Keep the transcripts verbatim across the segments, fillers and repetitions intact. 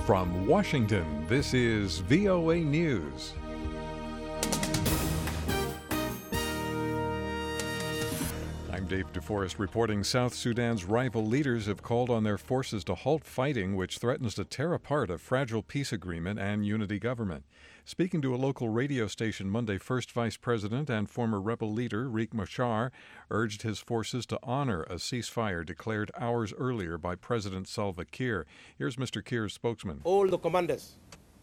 From Washington, this is V O A News. I'm Dave DeForest reporting South Sudan's rival leaders have called on their forces to halt fighting, which threatens to tear apart a fragile peace agreement and unity government. Speaking to a local radio station Monday, First Vice President and former rebel leader Riek Machar urged his forces to honor a ceasefire declared hours earlier by President Salva Kiir. Here's Mister Kiir's spokesman. All the commanders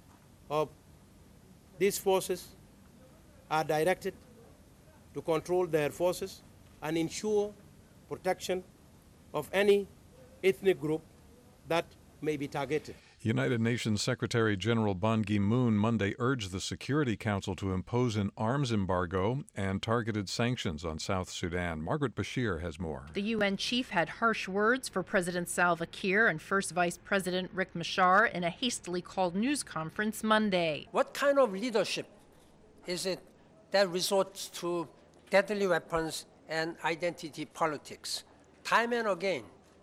of these forces are directed to control their forces and ensure protection of any ethnic group that may be targeted. United Nations Secretary General Ban Ki-moon Monday urged the Security Council to impose an arms embargo and targeted sanctions on South Sudan. Margaret Bashir has more. The U N chief had harsh words for President Salva Kiir and First Vice President Riek Machar in a hastily called news conference Monday. What kind of leadership is it that resorts to deadly weapons and identity politics? Time and again,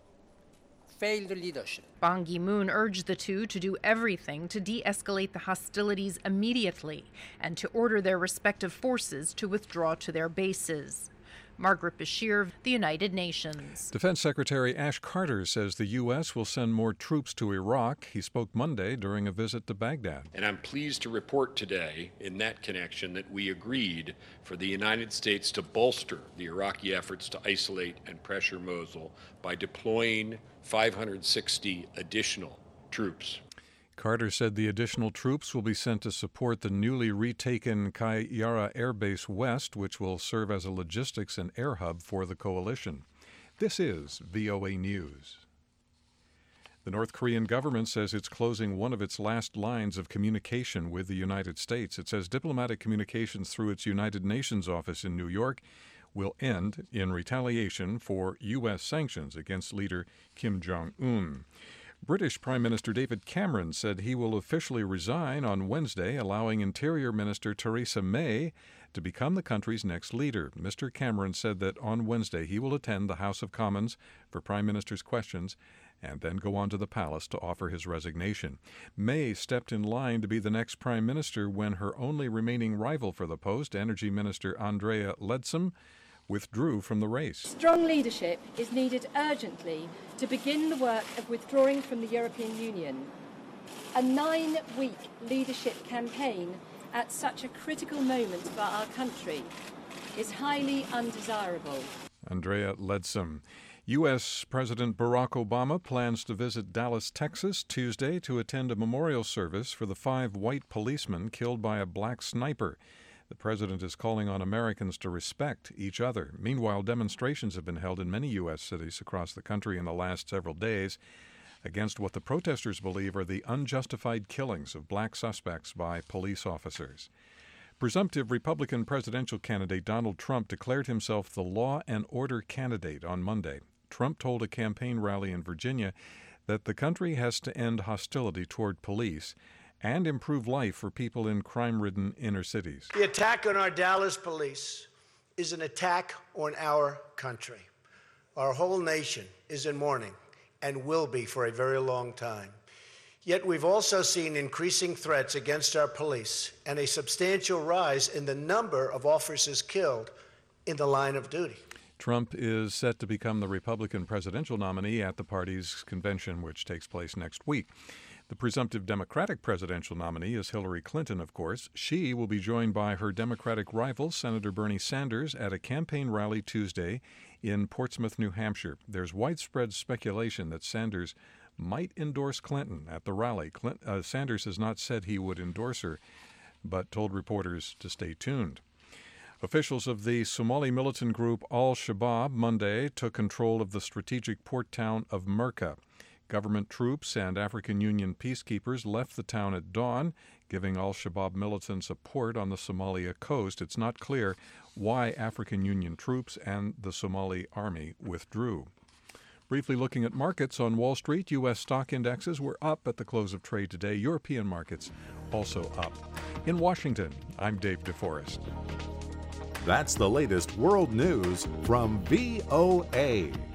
failed leadership. Ban Ki-moon urged the two to do everything to de-escalate the hostilities immediately and to order their respective forces to withdraw to their bases. Margaret Bashir, the United Nations. Defense Secretary Ash Carter says the U S will send more troops to Iraq. He spoke Monday during a visit to Baghdad. And I'm pleased to report today in that connection that we agreed for the United States to bolster the Iraqi efforts to isolate and pressure Mosul by deploying five hundred sixty additional troops. Carter said the additional troops will be sent to support the newly retaken Qayyarah Air Base West, which will serve as a logistics and air hub for the coalition. This is V O A News. The North Korean government says it's closing one of its last lines of communication with the United States. It says diplomatic communications through its United Nations office in New York will end in retaliation for U S sanctions against leader Kim Jong-un. British Prime Minister David Cameron said he will officially resign on Wednesday, allowing Interior Minister Theresa May to become the country's next leader. Mister Cameron said that on Wednesday he will attend the House of Commons for Prime Minister's questions and then go on to the palace to offer his resignation. May stepped in line to be the next Prime Minister when her only remaining rival for the post, Energy Minister Andrea Leadsom, withdrew from the race. Strong leadership is needed urgently to begin the work of withdrawing from the European Union. A nine-week leadership campaign at such a critical moment for our country is highly undesirable. Andrea Leadsom. U S President Barack Obama plans to visit Dallas, Texas, Tuesday to attend a memorial service for the five white policemen killed by a black sniper. The president is calling on Americans to respect each other. Meanwhile, demonstrations have been held in many U S cities across the country in the last several days against what the protesters believe are the unjustified killings of black suspects by police officers. Presumptive Republican presidential candidate Donald Trump declared himself the law and order candidate on Monday. Trump told a campaign rally in Virginia that the country has to end hostility toward police and improve life for people in crime-ridden inner cities. The attack on our Dallas police is an attack on our country. Our whole nation is in mourning and will be for a very long time. Yet we've also seen increasing threats against our police and a substantial rise in the number of officers killed in the line of duty. Trump is set to become the Republican presidential nominee at the party's convention, which takes place next week. The presumptive Democratic presidential nominee is Hillary Clinton, of course. She will be joined by her Democratic rival, Senator Bernie Sanders, at a campaign rally Tuesday in Portsmouth, New Hampshire. There's widespread speculation that Sanders might endorse Clinton at the rally. Clint, uh, Sanders has not said he would endorse her, but told reporters to stay tuned. Officials of the Somali militant group Al-Shabaab Monday took control of the strategic port town of Merka. Government troops and African Union peacekeepers left the town at dawn, giving Al-Shabaab militants a port on the Somalia coast. It's not clear why African Union troops and the Somali army withdrew. Briefly looking at markets on Wall Street, U S stock indexes were up at the close of trade today. European markets also up. In Washington, I'm Dave DeForest. That's the latest world news from V O A.